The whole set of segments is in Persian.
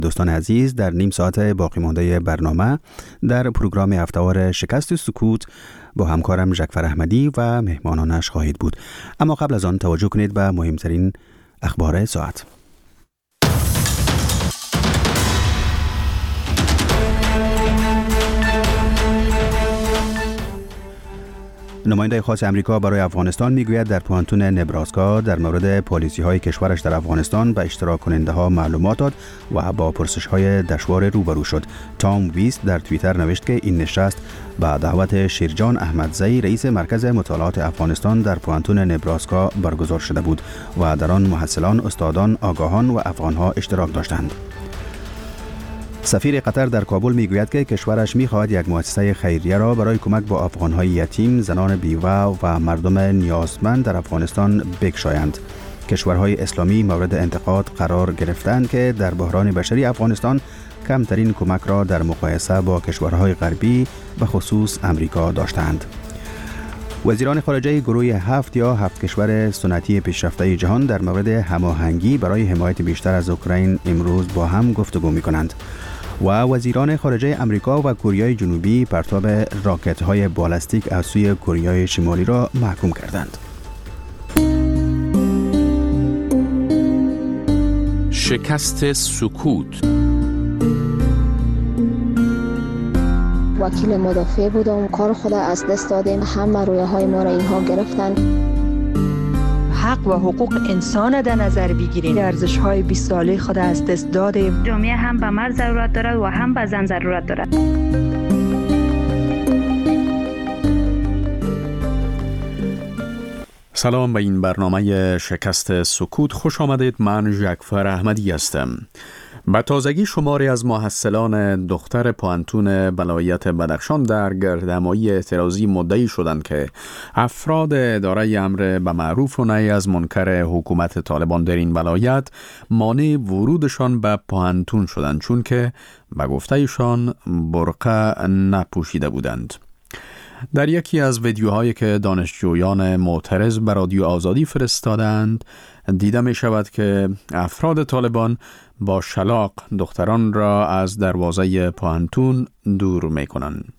دوستان عزیز، در نیم ساعت باقی مانده برنامه در پروگرام هفته‌وار شکست سکوت با همکارم ژکفر احمدی و مهمانانش خواهید بود. اما قبل از آن توجه کنید به مهمترین اخبار ساعت. نماینده خاص امریکا برای افغانستان میگوید در پوانتون نبراسکا در مورد پالیسی‌های کشورش در افغانستان به اشتراک کننده‌ها معلومات داد و با پرسش‌های دشوار روبرو شد. تام ویست در توییتر نوشت که این نشست به دعوت شیرجان احمدزی رئیس مرکز مطالعات افغانستان در پوانتون نبراسکا برگزار شده بود و در آن محصلان، استادان، آگاهان و افغان‌ها اشتراک داشتند. سفیر قطر در کابل میگوید که کشورش میخواهد یک مؤسسه خیریه را برای کمک با افغان‌های یتیم، زنان بیوه و مردم نیازمند در افغانستان بگشایند. کشورهای اسلامی مورد انتقاد قرار گرفتند که در بحران بشری افغانستان کمترین کمک را در مقایسه با کشورهای غربی به خصوص امریکا داشتند. وزیران خارجه گروه 7 کشور سنتی پیشرفته جهان در مورد هماهنگی برای حمایت بیشتر از اوکراین امروز با هم گفتگو می‌کنند. و وزیران خارجه امریکا و کره جنوبی پرتاب راکت‌های بالستیک از سوی کره شمالی را محکوم کردند. شکست سکوت. وکیل مدافع بودم، کار خود از دست دادیم، همه رویاهای ما را اینها گرفتن. حق و حقوق انسان در نظر بگیریم، ارزش‌های 20 ساله خود از دست دادیم. جامعه هم به مرد ضرورت دارد و هم به زن ضرورت دارد. سلام به این برنامه شکست سکوت خوش آمدید. من ژکفر احمدی هستم. به تازگی شماری از محصلان دختر پوانتون ولایت بدخشان در گردهمایی اعتراضی مدعی شدند که افراد اداره امر به معروف و نهی از منکر حکومت طالبان در این ولایت مانع ورودشان به پوانتون شدند، چون که به گفتهشان برقع نپوشیده بودند. در یکی از ویدیوهایی که دانشجویان معترض به رادیو آزادی فرستادند دیده می شود که افراد طالبان با شلاق دختران را از دروازه پوانتون دور می کنند.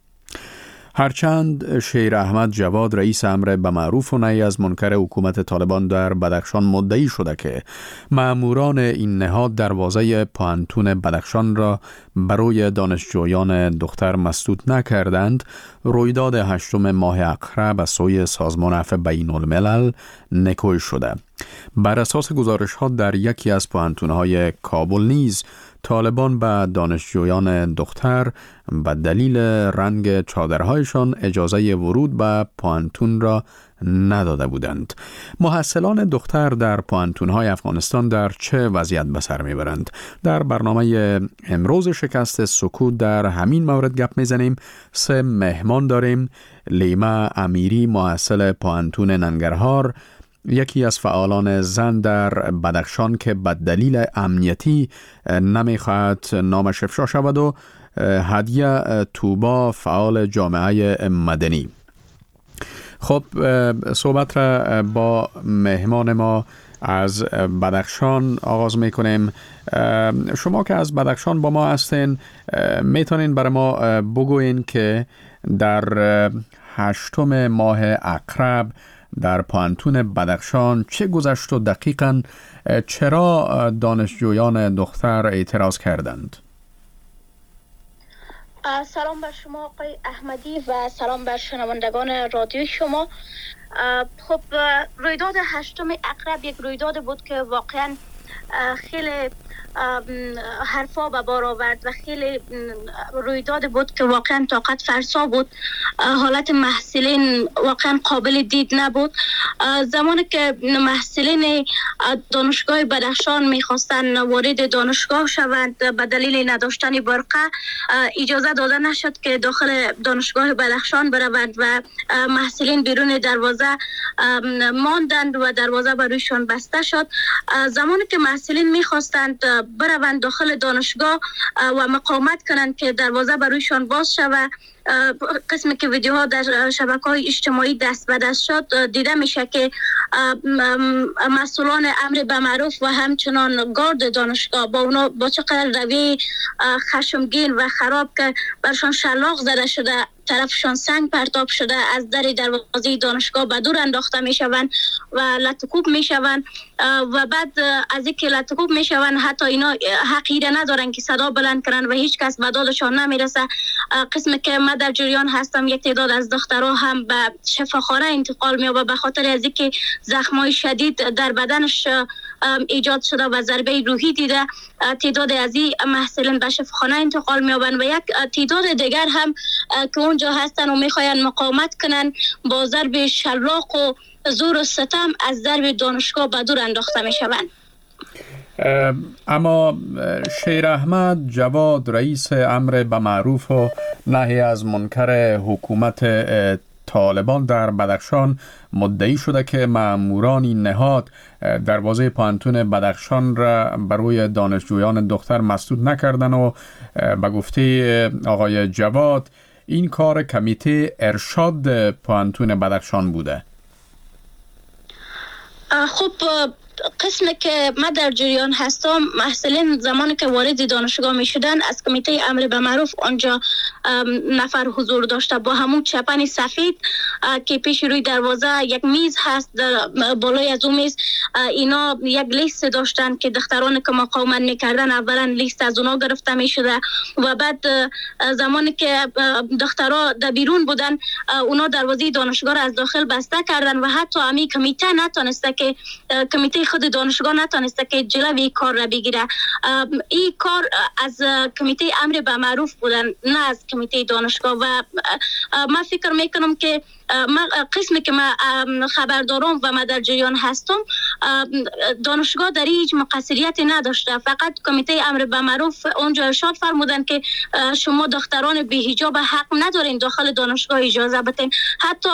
هرچند شیر احمد جواد رئیس امر به معروف و نهی از منکر حکومت طالبان در بدخشان مدعی شده که ماموران این نهاد دروازه پوانتون بدخشان را برای دانشجویان دختر مسدود نکردند، رویداد 8 ماه اکرب از سوی سازمان عفو بین الملل نکوی شده. بر اساس گزارش‌ها در یکی از پوانتون‌های کابل نیز طالبان به دانشجویان دختر به دلیل رنگ چادرهایشان اجازه ورود به پوانتون را نداده بودند. محصلان دختر در پوانتون‌های افغانستان در چه وضعیت به سر میبرند؟ در برنامه امروز شکست سکوت در همین مورد گپ میزنیم. 3 مهمان داریم. لیما امیری، محصل پوانتون ننگرهار، یکی از فعالان زن در بدخشان که به دلیل امنیتی نمیخواهد نامش افشا شود، و هدیه توبا، فعال جامعه مدنی. خب صحبت را با مهمان ما از بدخشان آغاز میکنیم. شما که از بدخشان با ما هستین، میتونین برای ما بگوین که در 8 ماه اکرب در پوانتون بدخشان چه گذشت و دقیقاً چرا دانشجویان دختر اعتراض کردند؟ سلام بر شما آقای احمدی و سلام بر شنوندگان رادیو شما. خب رویداد 8 اکرب یک رویداد بود که واقعاً خیلی حرفا به بار آورد و خیلی رویداد بود که واقعا طاقت فرسا بود. حالت محصلین واقعا قابل دید نبود. زمانی که محصلین دانشگاه بدخشان میخواستن وارد دانشگاه شوند به دلیل نداشتن برقه، اجازه داده نشد که داخل دانشگاه بدخشان بروند و محصلین بیرون دروازه ماندند و دروازه برویشان بسته شد. زمانی که محصلین میخواستند بروند داخل دانشگاه و مقاومت کنند که دروازه برویشان باز شود، قسمی که ویدیوها در شبکه‌های اجتماعی دست به دست شد دیده میشه که مسئولان امر به معروف و همچنان گارد دانشگاه با اونا با چقدر روی خشمگین و خراب که برشان شلاق زده شده، طرفشان سنگ پرتاب شده، از در دروازه دانشگاه به دور انداخته میشوند و لطکوب میشوند و بعد از اینکه لطکوب میشوند حتی اینا حقیره ندارن که صدا بلند کنن و هیچ کس به دادشان نمیرسه. قسمی که من در جریان هستم یک تعداد از دخترها هم به شفاخانه انتقال می‌یابند به خاطر از اینکه زخم‌های شدید در بدنش ایجاد شده و ضربه روحی دیده. تعداد از این محصلین به شفاخانه انتقال می‌یابند و یک تعداد دیگر هم که اونجا هستن و میخواین مقاومت کنن با ضرب شلاق و زور و ستم از درب دانشگاه به دور انداخته میشوند. اما شیر احمد جواد رئیس امر به معروف و نهی از منکر حکومت طالبان در بدخشان مدعی شده که ماموران این نهاد دروازه پانتون بدخشان را برای دانشجویان دختر مسدود نکردن و به گفته آقای جواد این کار کمیته ارشاد پانتون بدخشان بوده. خب قسمی که من در جریان هستم، محصلین زمانی که وارد دانشگاه می شدن از کمیته امر به معروف آنجا نفر حضور داشته با همون چپن سفید که پیش روی دروازه یک میز هست. در بالای از اون میز اینا یک لیست داشتن که دخترانی که مقاومت میکردن اولا لیست از اونا گرفته می شده و بعد زمانی که دخترها در بیرون بودن اونا دروازه دانشگاه را از داخل بسته کردن و حتی امی کمیته نتونسته که کمیته خود دانشگاه نتونسته که جلوی کار را بگیره. این کار از کمیته امر به معروف بودن نه از کمیته دانشگاه و من فکر میکنم که قسمی که من خبر دارم و من در جریان هستم دانشگاه در هیچ مقصریتی نداشته، فقط کمیته امر به معروف اونجا ارشاد فرمودن که شما دختران بی حجاب حق ندارین داخل دانشگاه اجازه بدین. حتی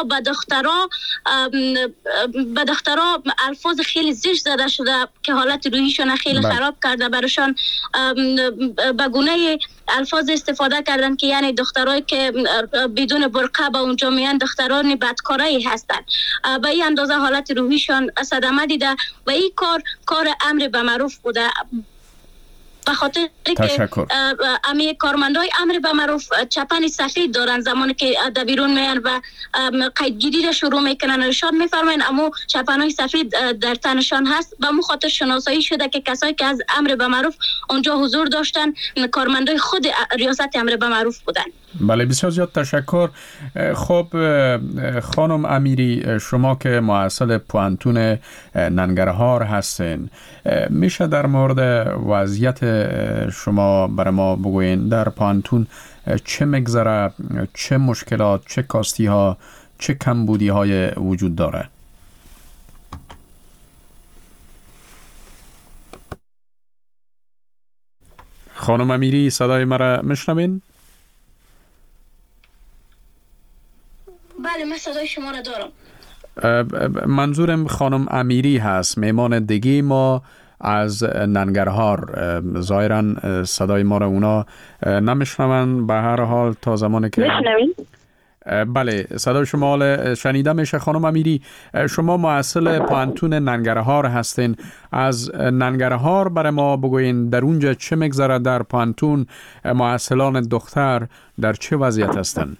به دخترها الفاظ خیلی زشت زده شده که حالت روحیشون خیلی خراب کرده، براشان به گونه الفاظ استفاده کردن که یعنی دخترایی که بدون برقه به اونجا میان دختران بدکارایی هستند. به این اندازه حالت روحیشان صدمه دیده و این کار امر به معروف بوده. به خاطر که امی کارمندای امر به معروف چپن سفید دارن زمانی که در بیرون میان و قیدگیری را شروع میکنن ارشاد میفرماین اما چپنای سفید در تنشان هست. به مو خاطر شناسایی شده که کسایی که از امر به معروف اونجا حضور داشتن کارمندای خود ریاست امر به معروف بودن. بله بسیار زیاد تشکر. خب خانم امیری، شما که محصل پوانتون ننگرهار هستین، میشه در مورد وضعیت شما برای ما بگوین؟ در پوانتون چه مگذره، چه مشکلات، چه کاستی ها، چه کمبودی های وجود داره؟ خانم امیری صدای مرا میشنوین؟ بله من صدای شما را دارم. منظورم خانم امیری هست، میمان دیگه ما از ننگرهار. ظاهرا صدای ما را اونا نمیشنون. به هر حال تا زمانی که میشنوین؟ بله صدای شما شنیده میشه. خانم امیری، شما محصل پوانتون ننگرهار هستین. از ننگرهار برای ما بگوین در اونجا چه مگذره؟ در پوانتون محصلان دختر در چه وضعیت هستن؟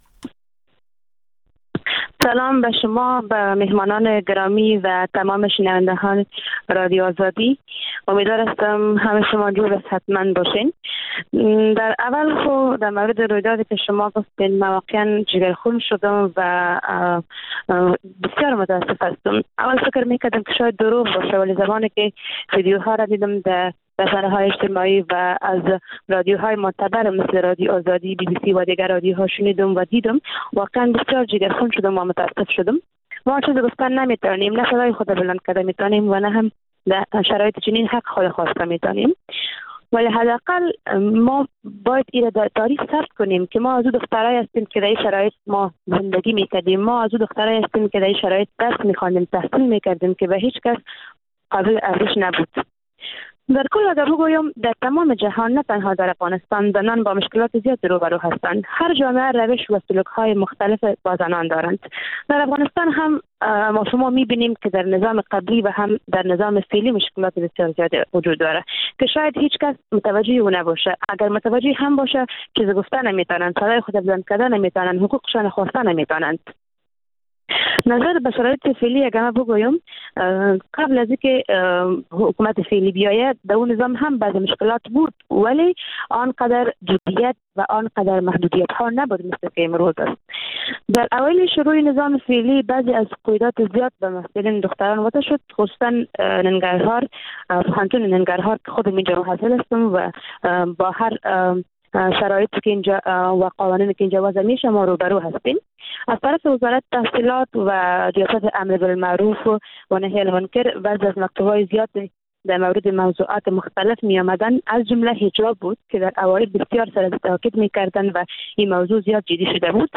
سلام به شما، به مهمانان گرامی و تمام شنوندگان رادیو آزادی. امیدوار هستم همه شما جور و صحتمند باشین. در اول خو در مورد رویدادی که شما گفتین من واقعا جگرخون شدم و بسیار متاسف هستم. اول فکر میکردم که شاید دروغ باشه، ولی زمانی که ویدیوها را دیدم در رسانه‌های اجتماعی و از رادیوهای معتبر مثل رادیو آزادی، بی بی سی و دیگر رادیوها شنیدم و دیدم، واقعا بسیار جگرخون شدم و متاسف شدم. ما چیزی گفتن نمیتونیم، نه صدای خود بلند کرده میتونیم و نه هم در شرایط چنین حق خود خواسته میتونیم، ولی حداقل ما باید این را تاریخ ثبت کنیم که ما از او دخترای هستیم که در این شرایط ما زندگی میکردیم، ما از او دخترای هستیم که در این شرایط درس میخواندیم، تحصیل میکردیم که به هیچ کس قابل ارزش نبود. در کل اگر بگویم در تمام جهان نه تنها در افغانستان زنان با مشکلات زیاد روبرو هستند. هر جامعه روش و سلوک‌های مختلف با زنان دارند. در افغانستان هم ما شما می‌بینیم که در نظام قبلی و هم در نظام فعلی مشکلات بسیار زیاد وجود داره که شاید هیچ کس متوجه او نباشه. اگر متوجه هم باشه چیز گفتن نمیتونند، صدای خود بلند کردن نمیتونند، حقوقشان خواستن نمیتونند. نظر به شرایط فعلی اگر ما بگویم قبل از اینکه حکومت فعلی بیاید در اون نظام هم بعضی مشکلات بود ولی آنقدر جدیت و آنقدر محدودیت ها نبود مثل که امروز است. در اوایل شروع نظام فعلی بعضی از قیودات زیاد به مسئولین دختران وضع شد، خصوصا ننگرهار، پوهنتون ننگرهار که خودم اینجا حاصل هستم و با هر شرایطی که اینجا و قوانینی که اینجا وضع میشه ما روبرو هستیم. از طرف وزارت تحصیلات و ریاست امر بالمعروف و نهی عن المنکر بعضی از مکتوب‌های زیاد در مورد موضوعات مختلف می آمدن، از جمله حجاب بود که در اوایل بسیار سر تاکید می‌کردن و این موضوع زیاد جدی شده بود.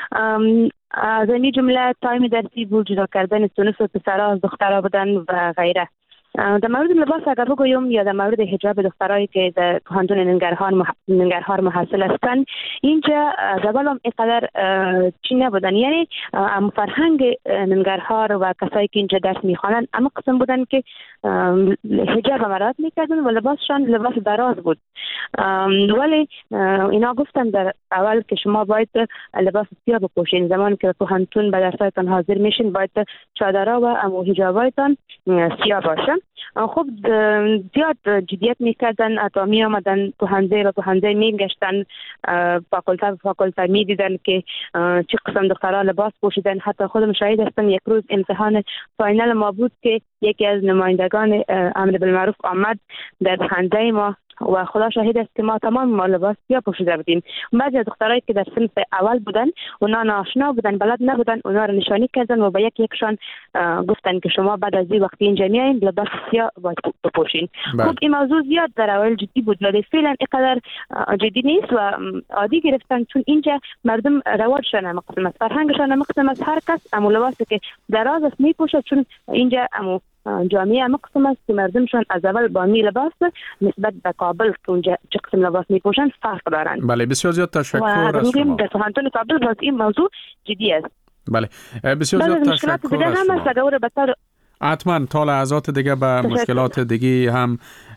از این جمله تایم درسی بود، جدا کردن صنف پسرها از دخترها بودن و غیره. در مورد لباس اگر بگویم یا در مورد حجاب دخترایی که در پوهنتون ننگرهار محصل هستند، اینجا زبالم اینقدر چی نبودن، یعنی فرهنگ ننگرهار و کسایی که اینجا درس میخوانند اما قسم بودن که حجاب مراد میکردن و لباسشان لباس دراز بود. ولی اینا گفتن در اول که شما باید لباس سیاه بپوشین، زمانی که پوهنتون به درسایتان حاضر میشین باید چادرها و حجابایتان سیاه باشه. خب زیاد جدیت میکردن، اتا می آمدن پوهنده و پوهنده میگشتن فاکولته میدیدن که چه قسم دخترها لباس پوشیدن. حتی خودم شاهد هستم یک روز امتحان فاینال ما بود که یکی از نمایندگان امر بالمعروف آمد در خنده ما و خدا شاهد است که ما تمام ما لباس سیاه پوشیده بودیم. بعضی از دخترایی که در صنف اول بودن اونا ناآشنا بودن، بلد نبودن، اونا رو نشانی کردن و به یکشان گفتن که شما بعد از این وقتی اینجا میایین لباس سیاه باید بپوشین. خب این موضوع زیاد در اول جدی بود ولی فعلا اینقدر جدی نیست و عادی گرفتن، چون اینجا مردم رواجشان هم قسم است، فرهنگشان هم قسم است. هر کس امو لباسی که دراز است میپوشه، چون اینجا امو جامعه مقسم است که مردمشان از اول با می لباس نسبت به کابل که اونجا چه قسم لباس میپوشن فرق دارن. بله بسیار زیاد تشکر از شما. در پوهنتون کابل باز این موضوع جدی است. بله بسیار زیاد تشکر از شما. حتما تا لحظات دیگه به مشکلات دیگه هم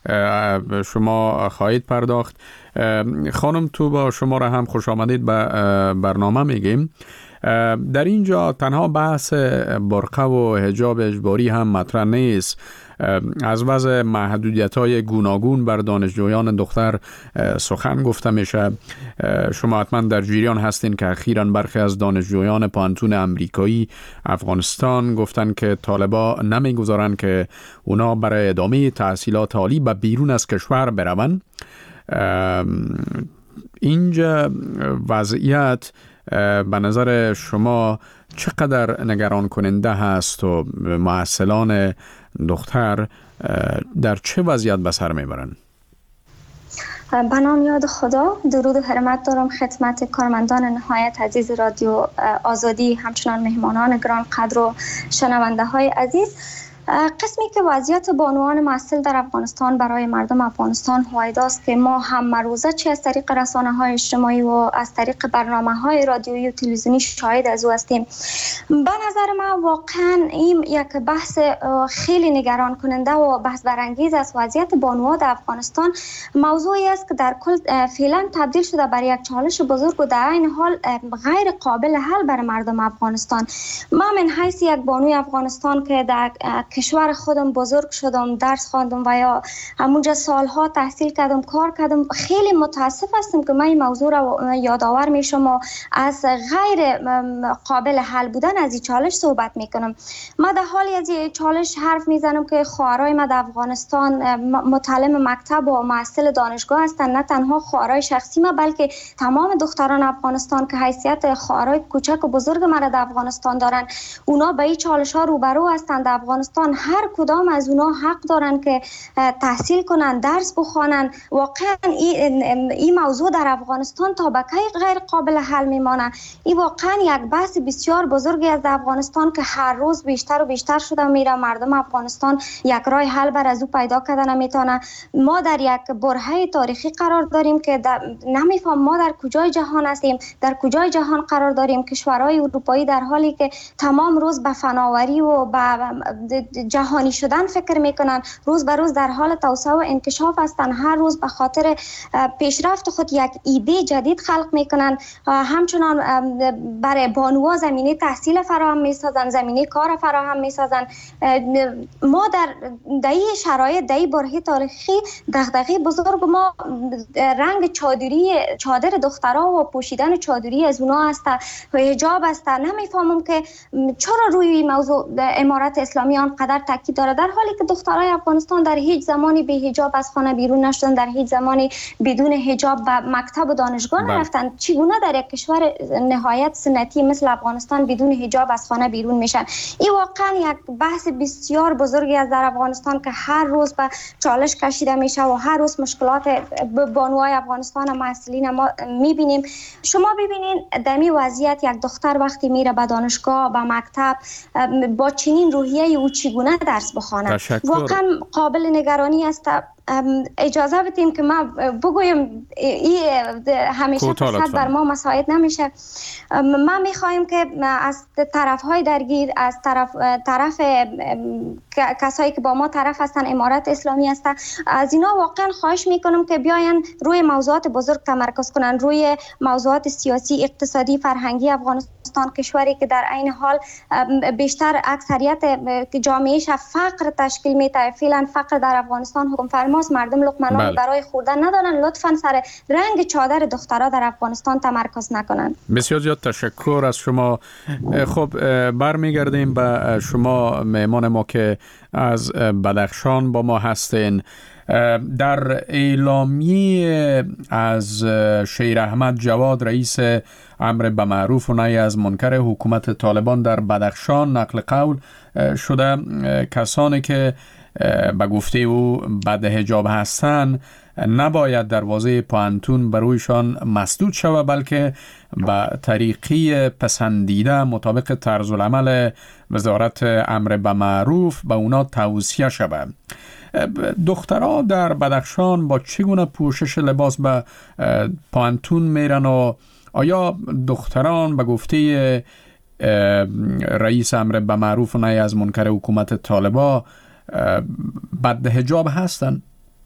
شما خواهید پرداخت. خانم تو با شما را هم خوش آمدید به برنامه میگیم. در اینجا تنها بحث برقه و حجاب اجباری هم مطرح نیست. از وضع محدودیت‌های گوناگون بر دانشجویان دختر سخن گفته میشه. شما حتما در جریان هستین که اخیراً برخی از دانشجویان پوهنتون امریکایی افغانستان گفتن که طالبا نمیگذارن که اونا برای ادامه تحصیلات عالی به بیرون از کشور بروند. اینجا وضعیت به نظر شما چقدر نگران کننده هست و محصلان دختر در چه وضعیت به سر میبرند؟ به نام یاد خدا، درود و حرمت دارم خدمت کارمندان نهایت عزیز رادیو آزادی، همچنان مهمانان گران قدر و شنونده های عزیز. قسمی که وضعیت بانوان محصل در افغانستان برای مردم افغانستان هویداست که ما هم مروزه چه از طریق رسانه‌های اجتماعی و از طریق برنامه‌های رادیویی و تلویزیونی شاهد از او هستیم. به نظر من واقعا این یک بحث خیلی نگران کننده و بحث برانگیز است. وضعیت بانوان در افغانستان موضوعی است که در کل فعلا تبدیل شده بر یک چالش بزرگ و در این حال غیر قابل حل برای مردم افغانستان. من من حیث یک بانوی افغانستان که در کشور خودم بزرگ شدم، درس خواندم و یا همونجا سالها تحصیل کردم، کار کردم، خیلی متاسف هستم که من این موضوع را یادآور میشم و از غیر قابل حل بودن از این چالش صحبت میکنم. من در حالی از این چالش حرف میزنم که خواهرای من در افغانستان متعلم مکتب و محصل دانشگاه هستند. نه تنها خواهرای شخصی من بلکه تمام دختران افغانستان که حیثیت خواهرای کوچک و بزرگ من در افغانستان دارن، اونا به این چالش ها روبرو هستند. در افغانستان افغانستان هر کدام از اونا حق دارن که تحصیل کنن، درس بخوانن. واقعا این موضوع در افغانستان تا به کی غیر قابل حل میمانه؟ این واقعا یک بحث بسیار بزرگی از افغانستان که هر روز بیشتر و بیشتر شده میره. مردم افغانستان یک راه حل بر از او پیدا کردن نمیتونه. ما در یک برهه تاریخی قرار داریم که نمیفهم ما در کجای جهان هستیم، در کجای جهان قرار داریم. کشورهای اروپایی در حالی که تمام روز به فناوری و به جهانی شدن فکر میکنن، روز به روز در حال توسعه و انکشاف هستند. هر روز به خاطر پیشرفت خود یک ایده جدید خلق میکنن. همچنان برای بانوها زمینه تحصیل فراهم میسازن، زمینه کار فراهم میسازن. ما در دهی شرایط دهی برهه تاریخی دغدغه بزرگ ما رنگ چادر دخترها و پوشیدن چادری از اونا است و حجاب است. نمیفهمم که چرا روی موضوع امارت اسلامی آنقدر تاکید داره، در حالی که دخترای افغانستان در هیچ زمانی به حجاب از خانه بیرون نشدن، در هیچ زمانی بدون حجاب به مکتب و دانشگاه نرفتن. چگونه در یک کشور نهایت سنتی مثل افغانستان بدون حجاب از خانه بیرون میشن؟ این واقعا یک بحث بسیار بزرگی است در افغانستان که هر روز به چالش کشیده میشه و هر روز مشکلات بانوهای افغانستان و محصلین ما میبینیم. شما ببینین دمی وضعیت یک دختر وقتی میره به دانشگاه به مکتب با چنین روحیه او چگونه درس بخونه؟ واقعا قابل نگرانی است. اجازه بدیم که ما بگویم همیشه فقط بر ما مساعد نمیشه. ما میخوایم که از طرفهای درگیر، از طرف کسایی که با ما طرف هستن، امارت اسلامی هستن، از اینا واقعا خواهش میکنم که بیاین روی موضوعات بزرگ تمرکز کنن، روی موضوعات سیاسی، اقتصادی، فرهنگی. افغانستان کشوری که در عین حال بیشتر اکثریت جامعهش فقر تشکیل میده. فعلا فقر در افغانستان حکم فرماست، مردم لقمه برای خوردن ندارن. لطفاً سر رنگ چادر دخترها در افغانستان تمرکز نکنن. بسیار زیاد تشکر از شما. خب برمیگردیم به شما مهمان ما که از بدخشان با ما هستین. در اعلامیه از شیر احمد جواد رئیس امر به معروف و نهی از منکر حکومت طالبان در بدخشان نقل قول شده کسانی که به گفته او بد حجاب هستند نباید دروازه پانتون برویشان مسدود شود، بلکه به طریقی پسندیده مطابق طرز العمل وزارت امر به معروف به اونا توصیه شود. دخترها در بدخشان با چگونه پوشش لباس به پانتون میرن و آیا دختران به گفته رئیس امر به معروف و نهی از منکر حکومت طالبان بد حجاب هستن؟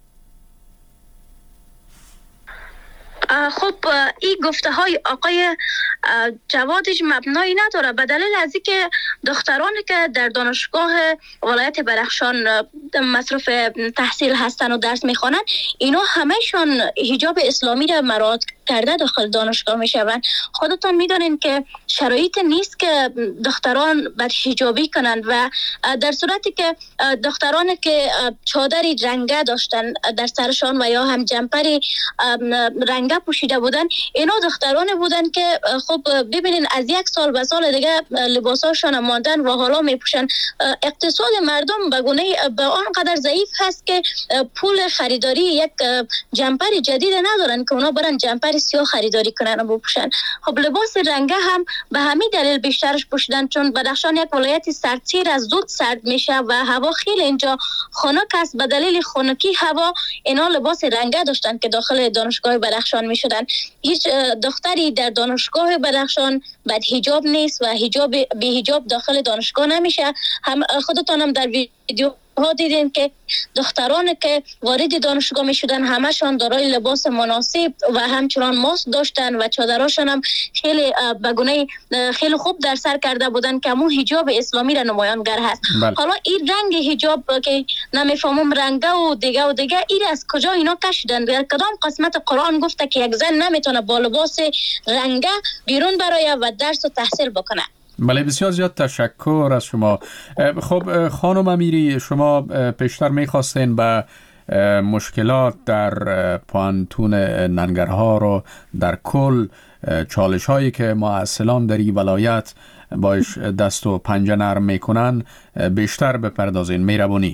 خب این گفته های آقای جوادش مبنایی نداره، به دلیل از اینکه دخترانی که در دانشگاه ولایت بدخشان مصرف تحصیل هستن و درس میخوانن، اینا همهشان حجاب اسلامی را مراعات کرده داخل دانشگاه میشوند. خودتان میدونین که شرایط نیست که دختران بد حجابی کنند و در صورتی که دخترانی که چادری رنگه داشتن در سرشان و یا هم جمپری رنگه پوشیده بودن، اینا دختران بودن که خب ببینین از یک سال به سال دیگه لباساشون ماندن و حالا میپوشن. اقتصاد مردم به گونه به آنقدر ضعیف هست که پول خریداری یک جمپر جدید ندارن که اونا برن جمپر سیاه خریداری کنن و بپوشن. خب لباس رنگه هم به همین دلیل بیشترش پوشیدن، چون بدخشان یک ولایت سردسیر از زود سرد میشه و هوا خیلی اینجا خنک است. به دلیل خنکی هوا اینا لباس رنگه داشتن که داخل دانشگاه بدخشان میشدن. هیچ دختری در دانشگاه بدخشان بد حجاب نیست و بی حجاب داخل دانشگاه نمیشه. هم خودتانم در ویدیو ها دیدین که دختران که وارد دانشگاه می شدن همشان دارای لباس مناسب و همچنان ماسک داشتن و چادراشان هم خیلی بگونه خیلی خوب در سر کرده بودن که همون حجاب اسلامی را نمایانگر هست. حالا این رنگ حجاب که نمیفهمم رنگه و دیگه این از کجا اینا کشیدن؟ در کدام قسمت قرآن گفته که یک زن نمیتونه با لباس رنگه بیرون برای و درس و تحصیل بکنه؟ بله، بسیار زیاد تشکر از شما. خب خانم امیری، شما پیشتر میخواستین به مشکلات در پانتون ننگرهار و در کل چالش هایی که معسلان در این ولایت باش دست و پنجه نرم میکنن بیشتر بپردازین. مهربانی.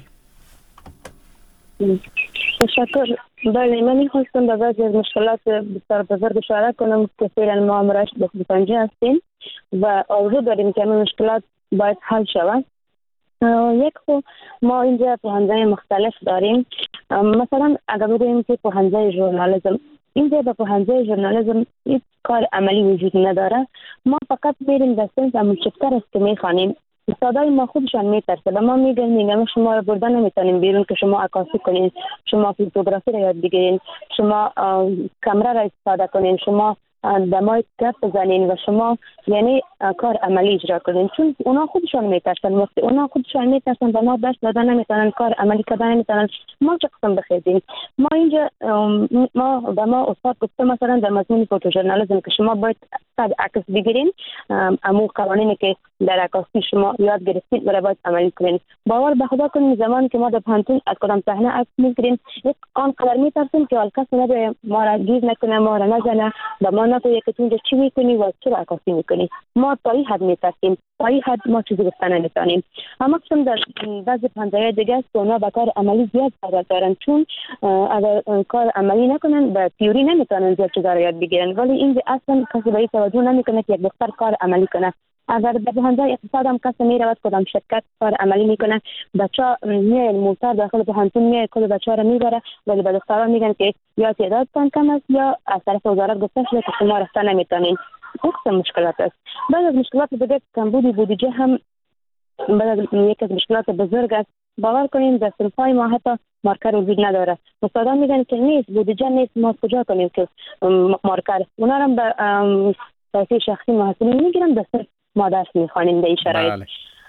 تشکر. بله، من میخواستم به بعضی از مشکلات بسیار بزرگ اشاره کنم که فعلا ما همراهش دست پنجه هستیم و آرزو داریم که این مشکلات باید حل شود. یک خو ما اینجا پوهنځی مختلف داریم. مثلا اگر بگوییم که پوهنځی ژورنالیسم، اینجا به پوهنځی ژورنالیسم هیچ کار عملی وجود نداره. ما فقط میریم در سنس اموچفتر است که میخوانیم. استادای ما خودشان میترسه به ما میگن شما رو بردن نمیتونیم بیرون که شما عکاسی کنین، شما فوتوگرافی را یاد بگیرین، شما کامera را استفاده کنین، شما دمای کف بزنین و شما یعنی کار عملی اجرا کنین. چون اونا خودشان میترسن، وقتی اونا خودشان میترسن به ما دست دادن نمیتونن، کار عملی کردن نمیتونن، ما چه قسم بخیزیم؟ ما اینجا به ما استاد گفته مثلا در مضمون فوتوژورنالیسم که شما باید عکس بگیرین، امو قوانینی که در عکاسی شما یاد گرفتید و باید عملی کنین. باور به خدا کنین زمانی که ما در پانتون از کدام صحنه عکس میگیریم آنقدر میترسیم که کس نباید ما را گیز نکنه، ما را نزنه، به ما نگویه که تو چی میکنی و چرا عکاسی میکنی. ما تا این حد میترسیم، تا این حد ما چیزی گفتن نمیتونیم. اما قسم در بعضی پانتون‌های دیگه است که اونا به کار عملی زیاد عادت دارن، چون اگر کار عملی نکنن به تئوری نمیتونن زیاد چیزا را یاد بگیرن. ولی این اصلا کسی به این توجه نمیکنه که یک دختر کار عملی کنه. اگر در پوهنځی اقتصاد هم کسی میرود کدام شرکت کار عملی میکنه، بچه میاد موتر داخل پوهنتون میاد کل بچه را میبره، ولی به دخترها میگن که یا تعدادتان کم است یا از طرف وزارت گفته شده که شما رفتن نمیتونین. این مشکلات است. بعد از مشکلات دیگه کمبود بودجه هم بعد یک از مشکلات بزرگ است. باور کنیم در صنف‌های ما حتی مارکر وجود نداره. استادان میگن که نیست، بودجه نیست، ما کجا کنیم که مارکر؟ اونا هم به پیسه شخصی محصولین میگیرن، به ما درس میخوانیم در این شرایط.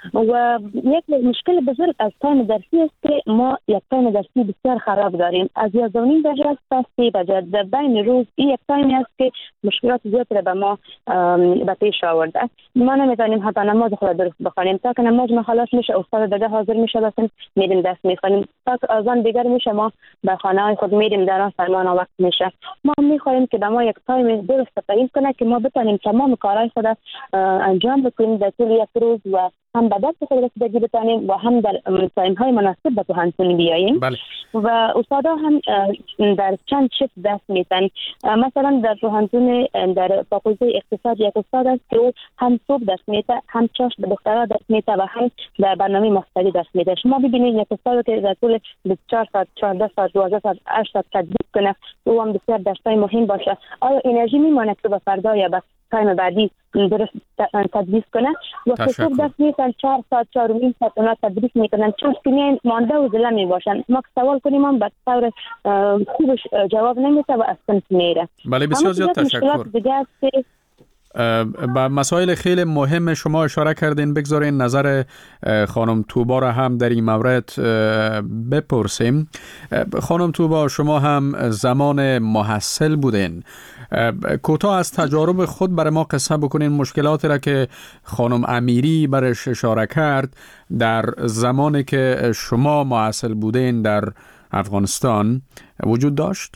و یک مشکل بزرگ از تایم درسی است که ما یک تایم درسی بسیار خراب داریم. از 11 بجه تا 3 بجه در بین روز این یک تایمی است که مشکلات زیاد را به ما به پیش آورده. ما نمیتونیم حتی نماز خود درست بخوانیم. تا که نماز ما خلاص میشه استاد دیگه حاضر میشه بسیم میریم درس میخوانیم. تا که اذان دیگر میشه ما به خانه های خود میریم، در آن فرمان وقت میشه. ما میخواهیم که به ما یک تایم درست تعیین کنه که ما بتونیم تمام کارهای خود انجام بدیم در طول یک روز و هم به دست خود رسیدگی بتانیم و هم در تایم‌های مناسب به پوهنتون بیاییم. بله. و استادا هم در چند شفت درس میتن. مثلا در پوهنتون در فاکولته اقتصاد یک استاد است که هم صبح درس میده، هم چاش به دخترها درس میده و هم در برنامه مختلف درس میده. شما ببینید یک استاد که در طول 24 ساعت، 14 ساعت، 12 ساعت، 8 ساعت تدریس کنه، او هم بسیار درسای مهم باشه. آیا انرژی میمونه که به فردا یا به تایم بعدی درست تدریس کنه؟ و صبح درس میتن 4 ساعت، 4 و نیم ساعت اونا تدریس میکنن، چون که مانده و زله میباشن. ما که سوال کنیم هم به طور خوبش جواب نمیده و اصلا میره. بله، بسیار زیاد تشکر. با مسائل خیلی مهم شما اشاره کردین. بگذارین نظر خانم توبا را هم در این مورد بپرسیم. خانم توبا، شما هم زمان محصل بودین. کوتاه از تجارب خود برای ما قصه بکنین مشکلاتی را که خانم امیری برش اشاره کرد در زمانی که شما محصل بودین در افغانستان وجود داشت.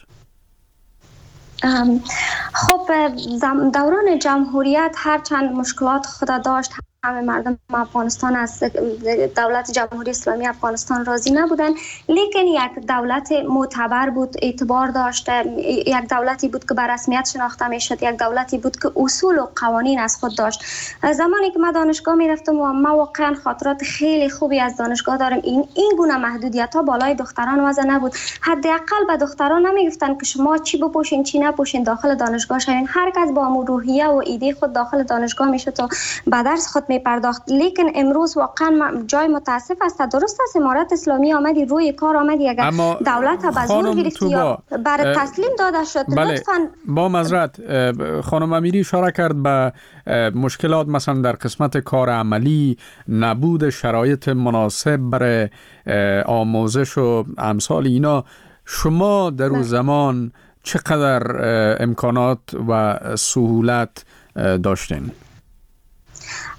خب دوران جمهوریت هرچند مشکلات خود داشت، همه مردم افغانستان از دولت جمهوری اسلامی افغانستان راضی نبودن، لیکن یک دولت معتبر بود، اعتبار داشت، یک دولتی بود که به رسمیت شناخته میشد، یک دولتی بود که اصول و قوانین از خود داشت. زمانی که من دانشگاه میرفتم و ما واقعا خاطرات خیلی خوبی از دانشگاه دارم. این گونه محدودیت ها بالای دختران وضع نبود. حداقل به دختران نمیگفتن که شما چی بپوشین چی نپوشین داخل دانشگاه شوین. هر کس با روحیه و ایده خود داخل دانشگاه میشد و به درس خود می پرداخت. لیکن امروز واقعا جای متاسف است. درست است امارت اسلامی آمدی روی کار آمدی، اگر دولت به زور گرفتی یا برای تسلیم داده شد. بله. لطفاً با معذرت خانم امیری اشاره کرد به مشکلات مثلا در قسمت کار عملی، نبود شرایط مناسب برای آموزش و امثال اینا. شما در اون زمان چقدر امکانات و سهولت داشتین؟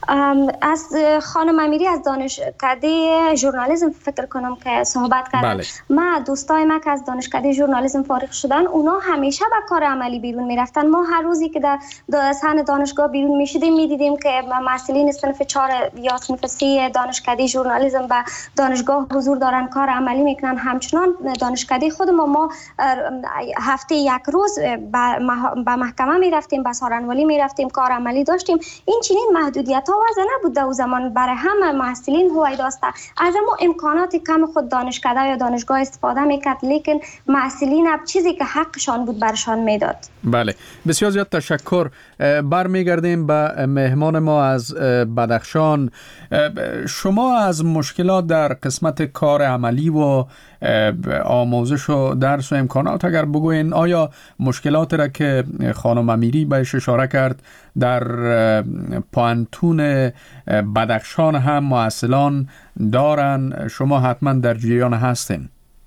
از خانم امیری از دانشکده ژورنالیسم فکر کنم که صحبت کردن. بله. ما دوستای ما که از دانشکده ژورنالیسم فارغ شدن اونا همیشه به کار عملی بیرون میرفتن. ما هر روزی که در صحن دانشگاه بیرون میشدیم میدیدیم که محصلین صنف 4 یا صنف 3 دانشکده ژورنالیسم به دانشگاه حضور دارن، کار عملی میکنن. همچنان دانشکده خود ما هفته یک روز به محکمه میرفتیم، به سارنوالی میرفتیم، کار عملی داشتیم. این چنین محدودیت ها وضع نبود در زمان برای همه محصلین هوای داشته. از اما امکانات کم خود دانشکده یا دانشگاه استفاده میکرد، لیکن محصلین چیزی که حقشان بود برشان میداد. بله، بسیار زیاد تشکر. برمیگردیم به مهمان ما از بدخشان. شما از مشکلات در قسمت کار عملی و آموزش و درس و امکانات اگر بگوین، آیا مشکلات را که خانم امیری بهش اشاره کرد در پانتون بدخشان هم محصلان دارن؟ شما حتما در جریان هستین.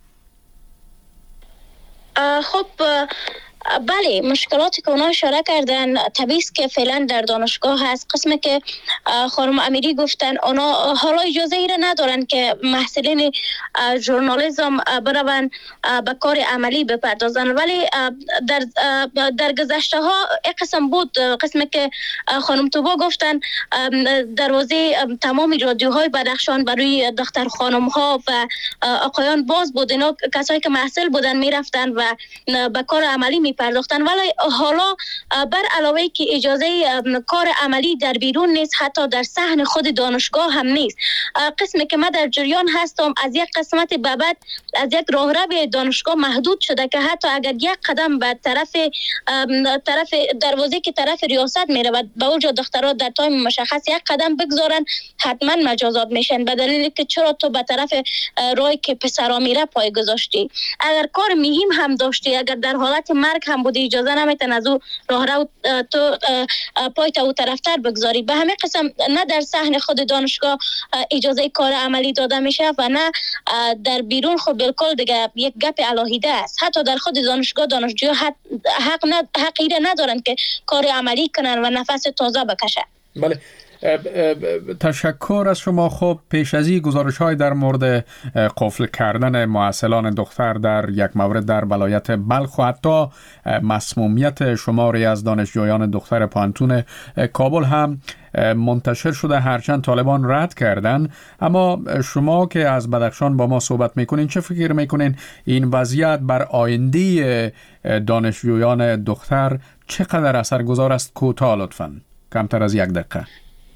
خب بله، مشکلاتی که اونا اشاره کردن طبیعی است که فعلا در دانشگاه هست. قسمی که خانم امیری گفتن اونا حالا اجازه ای را ندارن که محصلین ژورنالیسم برون به کار عملی بپردازن، ولی در گذشته ها این قسم بود. قسمی که خانم توبا گفتن دروازه تمام رادیوهای بدخشان برای دختر خانم ها و آقایان باز بود. اینا کسایی که محصل بودن میرفتن و به کار عملی پرداختن، ولی حالا بر علاوه که اجازه کار عملی در بیرون نیست، حتی در صحن خود دانشگاه هم نیست. قسمی که من در جریان هستم از یک قسمت به بعد از یک راهرو دانشگاه محدود شده که حتی اگر یک قدم به طرف دروازه که طرف ریاست میره و به اونجا دخترها در تایم مشخص یک قدم بگذارن حتما مجازات میشن، به دلیلی که چرا تو به طرف راهی که پسرا میره پای گذاشتی. اگر کار مهم هم داشتی، اگر در حالت مرگ هم بودی، اجازه نمیتن از او راهرو تو پایت او طرفتر بگذاری. به همین قسم نه در صحن خود دانشگاه اجازه کار عملی داده میشه و نه در بیرون. خب بالکل دیگه یک گپ علاهیده است. حتی در خود دانشگاه دانشجو حقی ندارن که کار عملی کنن و نفس تازه بکشن. بله، تشکر از شما. خب پیش از این گزارش‌های در مورد قفل کردن محصلان دختر در یک مورد در ولایت بلخ و حتی مسمومیت شماری از دانشجویان دختر پانتون کابل هم منتشر شده، هرچند طالبان رد کردن. اما شما که از بدخشان با ما صحبت میکنین، چه فکر میکنین این وضعیت بر آینده دانشجویان دختر چقدر اثرگذار است؟ کوتاه لطفاً، کمتر از 1 دقیقه.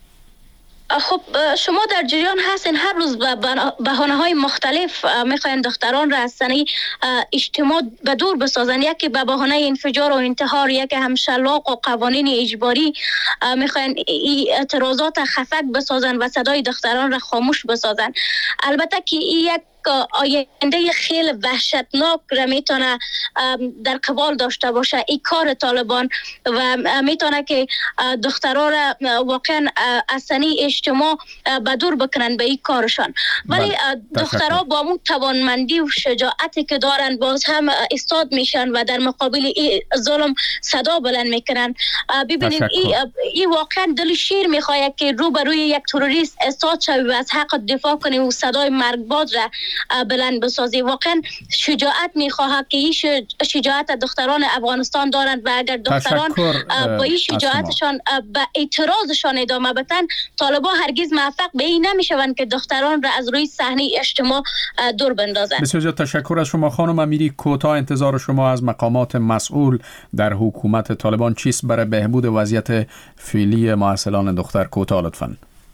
خب شما در جریان هستین هر روز به بهانه‌های مختلف میخواین دختران را از صحنه اجتماع به دور بسازن. یکی به بهانه انفجار و انتحار، یکی هم شلاق و قوانین اجباری میخواین اعتراضات خفک بسازن و صدای دختران را خاموش بسازن. البته که این یک آینده خیلی وحشتناک را میتونه در قبال داشته باشه این کار طالبان و میتونه که دخترها را واقعا از صحنه اجتماع به دور بکنن به این کارشان. ولی دخترها با اون توانمندی و شجاعتی که دارن باز هم استاد میشن و در مقابل این ظلم صدا بلند میکنن. ببینید این واقعا دل شیر میخواد که روبروی یک تروریست استاد شوی و از حق دفاع کنی و صدای مرگباد را بلند بسازی. واقعا شجاعت میخواه که این شجاعت دختران افغانستان دارند و اگر دختران با این شجاعتشان به اعتراضشان ادامه بدن، طالبان هرگز موفق به این نمیشوند که دختران را از روی صحنه اجتماع دور بندازند. بسیار تشکر از شما خانم امیری. کوتاه انتظار شما از مقامات مسئول در حکومت طالبان چیست برای بهبود وضعیت فعلی محصلان دختر؟ کوتاه لطفاً.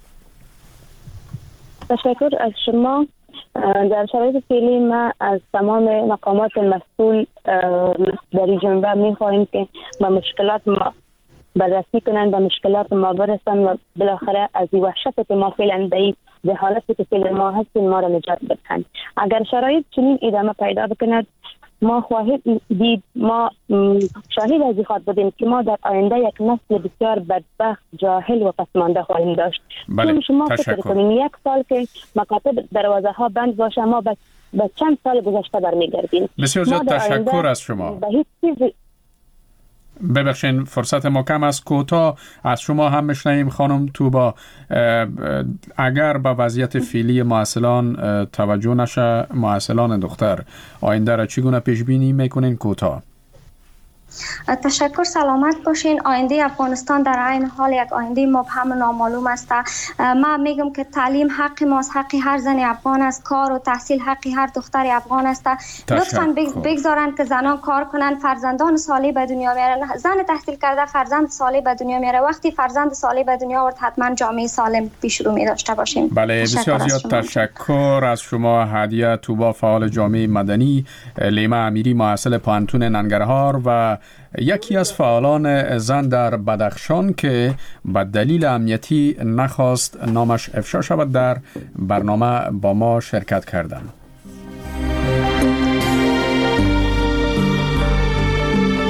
تشکر از شما. در شرایط فعلی ما از تمام مقامات مسئول در این جنبه می‌خواهیم که با مشکلات ما بررسی کنند، با مشکلات ما برسن و بالاخره از این وحشت که ما فعلا به حالتی که فعلا ما هستیم ما را نجات بدهند. اگر شرایط چنین ادامه پیدا بکند، ما خواهیم دید، ما شاهد از این خواهد بودیم که ما در آینده یک نسل بسیار بدبخت، جاهل و پسمانده خواهیم داشت. بله، شما فکر کنید 1 سال که مکاتب دروازه ها بند باشه، ما به چند سال گذشته برمیگردیم. بسیار زیاد تشکر از شما. ببخشین فرصت ما کم است، کوتاه از شما هم میشنویم خانم توبا. اگر به وضعیت فعلی مواصلان توجه نشه، مواصلان دختر، آینده را چگونه پیش بینی میکنین؟ کوتاه. تشکر، سلامت باشین. آینده افغانستان در عین حال یک آینده مبهم و نامعلوم است. من میگم که تعلیم حق ماست، حق هر زن افغان است. کار و تحصیل حق هر دختر افغان است. لطفاً بگذارن که زنان کار کنن، فرزندان صالح به دنیا میارن. زن تحصیل کرده فرزند صالح به دنیا میاره. وقتی فرزند صالح به دنیا آورد، حتما جامعه سالم پیش رو می داشته باشیم. بله، بسیار زیاد تشکر از شما هدیه توبا، فعال جامعه مدنی، لیما امیری، محصل پوهنتون ننگرهار و یکی از فعالان زن در بدخشان که به دلیل امنیتی نخواست نامش افشا شود، در برنامه با ما شرکت کردند.